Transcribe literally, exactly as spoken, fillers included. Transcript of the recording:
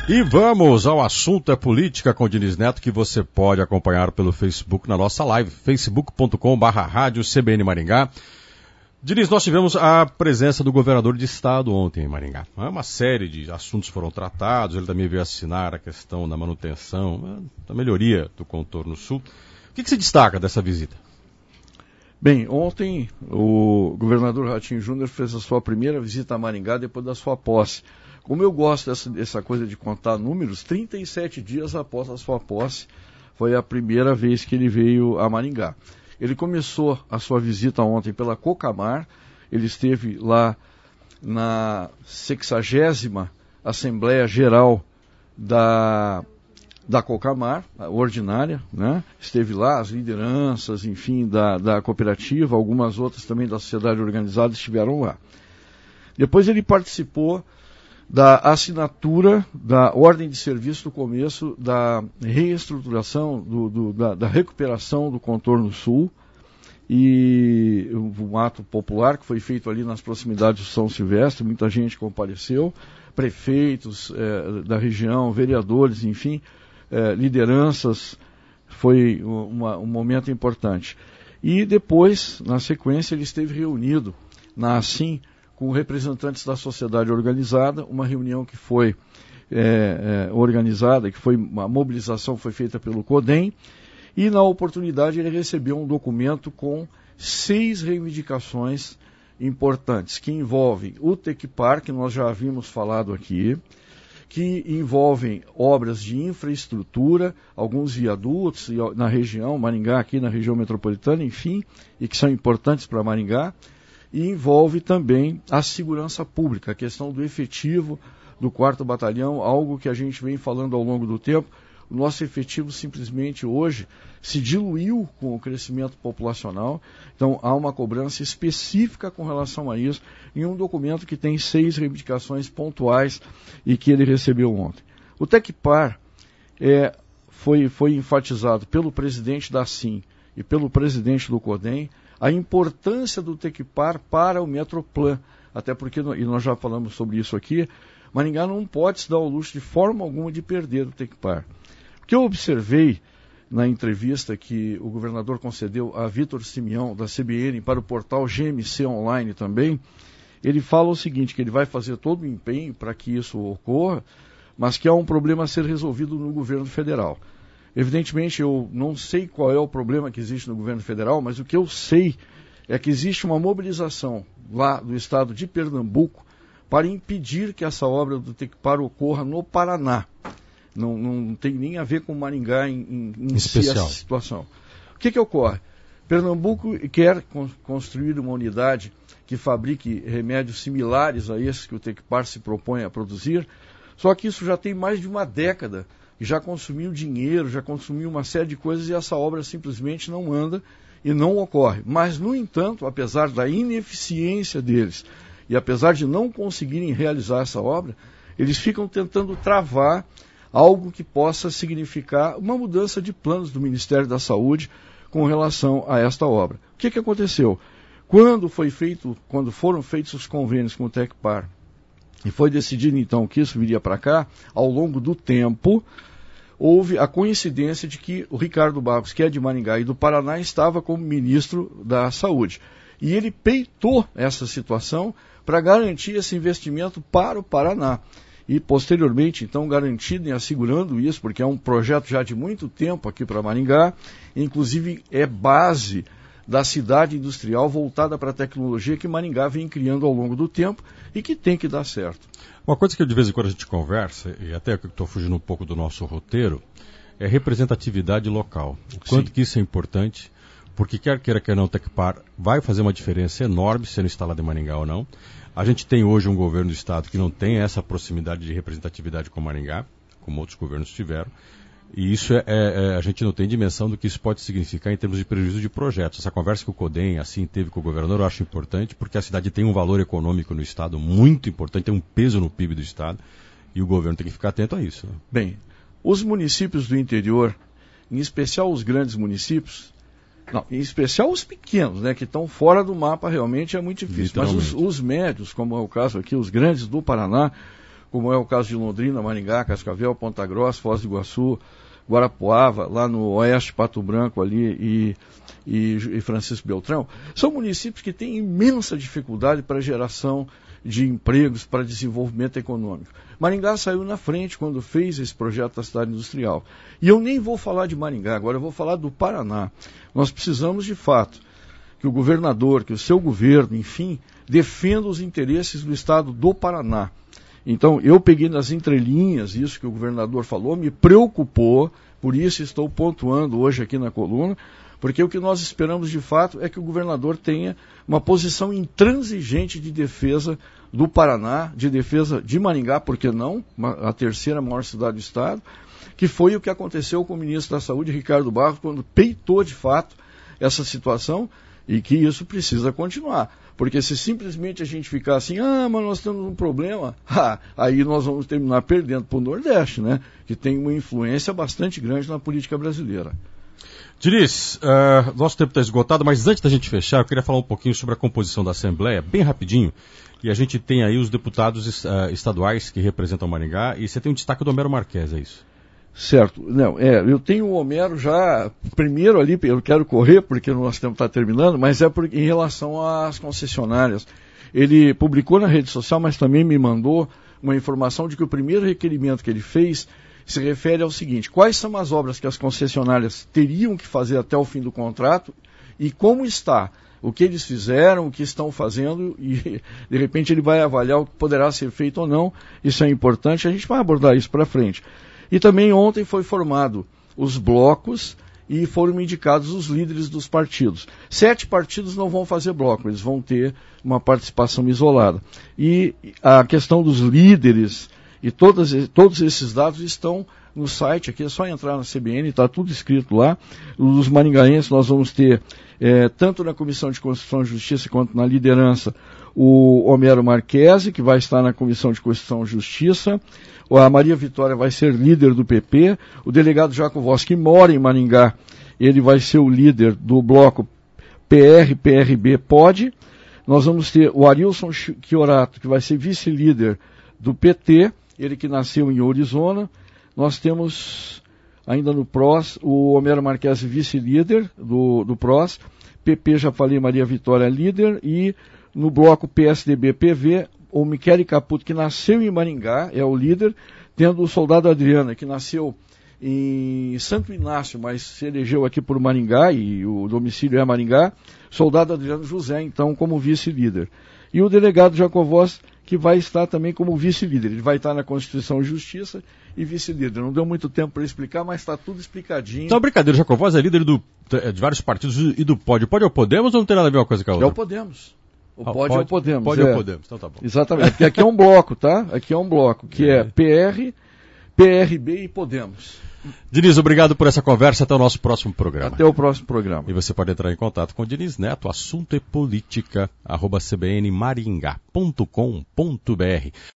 E vamos ao assunto é política com o Diniz Neto, que você pode acompanhar pelo Facebook na nossa live, facebook ponto com barra rádio C B N Maringá. Diniz, nós tivemos a presença do governador de estado ontem em Maringá. Uma série de assuntos foram tratados, ele também veio assinar a questão da manutenção, da melhoria do contorno sul. O que, que se destaca dessa visita? Bem, ontem o governador Ratinho Júnior fez a sua primeira visita a Maringá depois da sua posse. Como eu gosto dessa, dessa coisa de contar números, trinta e sete dias após a sua posse foi a primeira vez que ele veio a Maringá. Ele começou a sua visita ontem pela Cocamar, ele esteve lá na sexagésima Assembleia Geral da, da Cocamar, ordinária, né? Esteve lá, as lideranças, enfim, da, da cooperativa, algumas outras também da sociedade organizada estiveram lá. Depois ele participou da assinatura da ordem de serviço do começo da reestruturação, do, do, da, da recuperação do contorno sul, e um ato popular que foi feito ali nas proximidades do São Silvestre, muita gente compareceu, prefeitos eh, da região, vereadores, enfim, eh, lideranças, foi uma, um momento importante. E depois, na sequência, ele esteve reunido na ASSIM, com representantes da sociedade organizada, uma reunião que foi é, é, organizada, que foi uma mobilização foi feita pelo CODEM, e na oportunidade ele recebeu um documento com seis reivindicações importantes, que envolvem o Tecpar, que nós já havíamos falado aqui, que envolvem obras de infraestrutura, alguns viadutos na região, Maringá, aqui na região metropolitana, enfim, e que são importantes para Maringá, e envolve também a segurança pública, a questão do efetivo do quarto Batalhão, algo que a gente vem falando ao longo do tempo. O nosso efetivo simplesmente hoje se diluiu com o crescimento populacional, então há uma cobrança específica com relação a isso, em um documento que tem seis reivindicações pontuais e que ele recebeu ontem. O Tecpar é, foi, foi enfatizado pelo presidente da ASSIM e pelo presidente do CODEM, a importância do Tecpar para o Metroplan, até porque, e nós já falamos sobre isso aqui, Maringá não pode se dar ao luxo de forma alguma de perder o Tecpar. O que eu observei na entrevista que o governador concedeu a Vitor Simeão, da C B N, para o portal G M C Online também, ele fala o seguinte, que ele vai fazer todo o empenho para que isso ocorra, mas que há um problema a ser resolvido no governo federal. Evidentemente, eu não sei qual é o problema que existe no governo federal, mas o que eu sei é que existe uma mobilização lá do estado de Pernambuco para impedir que essa obra do Tecpar ocorra no Paraná. Não, não tem nem a ver com Maringá em, em, em si essa situação. O que, que ocorre? Pernambuco quer con- construir uma unidade que fabrique remédios similares a esses que o Tecpar se propõe a produzir, só que isso já tem mais de uma década, já consumiu dinheiro, já consumiu uma série de coisas e essa obra simplesmente não anda e não ocorre. Mas, no entanto, apesar da ineficiência deles e apesar de não conseguirem realizar essa obra, eles ficam tentando travar algo que possa significar uma mudança de planos do Ministério da Saúde com relação a esta obra. O que, que aconteceu? Quando foi feito, quando foram feitos os convênios com o Tecpar e foi decidido então que isso viria para cá, ao longo do tempo, houve a coincidência de que o Ricardo Barros, que é de Maringá e do Paraná, estava como ministro da Saúde. E ele peitou essa situação para garantir esse investimento para o Paraná. E, posteriormente, então, garantido e assegurando isso, porque é um projeto já de muito tempo aqui para Maringá, inclusive é base da cidade industrial voltada para a tecnologia que Maringá vem criando ao longo do tempo e que tem que dar certo. Uma coisa que de vez em quando a gente conversa, e até que eu estou fugindo um pouco do nosso roteiro, é representatividade local. O quanto Sim. que isso é importante, porque quer queira, quer não, o Tecpar vai fazer uma diferença enorme sendo instalado em Maringá ou não. A gente tem hoje um governo do estado que não tem essa proximidade de representatividade com Maringá, como outros governos tiveram, e isso é, é, a gente não tem dimensão do que isso pode significar em termos de prejuízo de projetos. Essa conversa que o CODEM assim teve com o governador eu acho importante, porque a cidade tem um valor econômico no estado muito importante, tem um peso no P I B do estado, e o governo tem que ficar atento a isso. Né? Bem, os municípios do interior, em especial os grandes municípios, não, em especial os pequenos, né, que estão fora do mapa, realmente é muito difícil. Mas os, os médios, como é o caso aqui, os grandes do Paraná, como é o caso de Londrina, Maringá, Cascavel, Ponta Grossa, Foz do Iguaçu, Guarapuava, lá no oeste, Pato Branco ali e, e, e Francisco Beltrão, são municípios que têm imensa dificuldade para a geração de empregos, para desenvolvimento econômico. Maringá saiu na frente quando fez esse projeto da cidade industrial. E eu nem vou falar de Maringá, agora eu vou falar do Paraná. Nós precisamos, de fato, que o governador, que o seu governo, enfim, defenda os interesses do estado do Paraná. Então, eu peguei nas entrelinhas isso que o governador falou, me preocupou, por isso estou pontuando hoje aqui na coluna, porque o que nós esperamos de fato é que o governador tenha uma posição intransigente de defesa do Paraná, de defesa de Maringá, por que não, a terceira maior cidade do estado, que foi o que aconteceu com o ministro da Saúde, Ricardo Barros, quando peitou de fato essa situação e que isso precisa continuar. Porque se simplesmente a gente ficar assim, ah, mas nós temos um problema, ah, aí nós vamos terminar perdendo para o Nordeste, né, que tem uma influência bastante grande na política brasileira. Diniz, uh, nosso tempo está esgotado, mas antes da gente fechar, eu queria falar um pouquinho sobre a composição da Assembleia, bem rapidinho. E a gente tem aí os deputados uh, estaduais que representam Maringá, e você tem um destaque do Homero Marques, é isso? Certo. Não, é, eu tenho o Homero já, primeiro ali, eu quero correr, porque o nosso tempo está terminando, mas é por, em relação às concessionárias. Ele publicou na rede social, mas também me mandou uma informação de que o primeiro requerimento que ele fez se refere ao seguinte: quais são as obras que as concessionárias teriam que fazer até o fim do contrato e como está, o que eles fizeram, o que estão fazendo, e de repente ele vai avaliar o que poderá ser feito ou não. Isso é importante, a gente vai abordar isso para frente. E também ontem foi formado os blocos e foram indicados os líderes dos partidos. Sete partidos não vão fazer bloco, eles vão ter uma participação isolada. E a questão dos líderes e todas, todos esses dados estão no site, aqui é só entrar na C B N, está tudo escrito lá. Os maringaenses nós vamos ter, é, tanto na Comissão de Constituição e Justiça quanto na liderança, o Homero Marques, que vai estar na Comissão de Constituição e Justiça. A Maria Vitória vai ser líder do P P. O delegado Jaco Voss, que mora em Maringá, ele vai ser o líder do bloco P R, P R B, pode. Nós vamos ter o Arilson Chiorato, que vai ser vice-líder do P T, ele que nasceu em Orizona. Nós temos, ainda no P R O S, o Homero Marques, vice-líder do, do P R O S. P P, já falei, Maria Vitória, líder. E no bloco P S D B P V, o Michele Caputo, que nasceu em Maringá, é o líder, tendo o soldado Adriana, que nasceu em Santo Inácio, mas se elegeu aqui por Maringá, e o domicílio é Maringá, soldado Adriano José, então, como vice-líder. E o delegado Jacovós, que vai estar também como vice-líder. Ele vai estar na Constituição e Justiça e vice-líder. Não deu muito tempo para explicar, mas está tudo explicadinho. Então, brincadeira, Jacovós é líder do, de vários partidos e do P O D. O P O D é o Podemos ou não tem nada a ver uma coisa com a outra? É o Podemos. O ah, pode, pode é o Podemos. Pode é o Podemos, então tá bom. Exatamente, porque aqui é um bloco, tá? Aqui é um bloco, que é, é P R, P R B e Podemos. Diniz, obrigado por essa conversa. Até o nosso próximo programa. Até o próximo programa. E você pode entrar em contato com o Diniz Neto. O assunto é política, arroba c b n maringá ponto com ponto b r.